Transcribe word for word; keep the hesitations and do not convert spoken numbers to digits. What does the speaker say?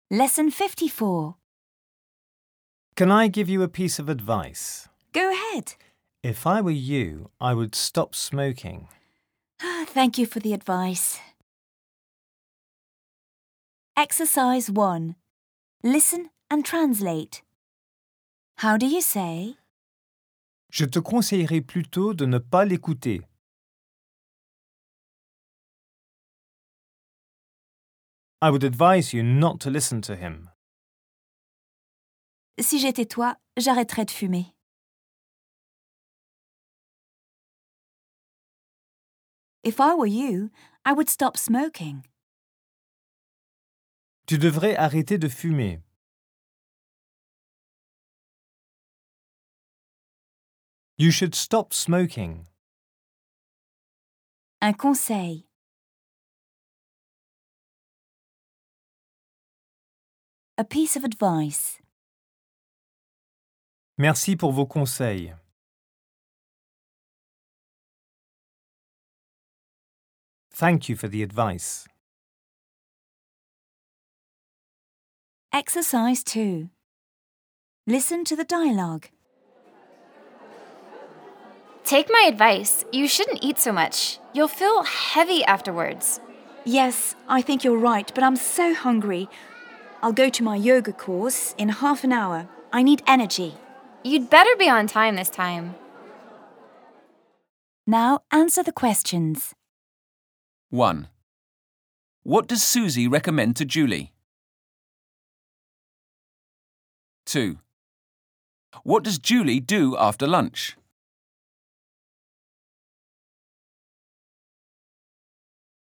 Lesson fifty-four. Can I give you a piece of advice? Go ahead. If I were you, I would stop smoking. Thank you for the advice. Exercise one. Listen and translate. How do you say? Je te conseillerais plutôt de ne pas l'écouter. I would advise you not to listen to him. Si j'étais toi, j'arrêterais de fumer. If I were you, I would stop smoking. Tu devrais arrêter de fumer. You should stop smoking. Un conseil. A piece of advice. Merci pour vos conseils. Thank you for the advice. Exercise two. Listen to the dialogue. Take my advice. You shouldn't eat so much. You'll feel heavy afterwards. Yes, I think you're right, but I'm so hungry. I'll go to my yoga course in half an hour. I need energy. You'd better be on time this time. Now answer the questions. one. What does Susie recommend to Julie? two. What does Julie do after lunch?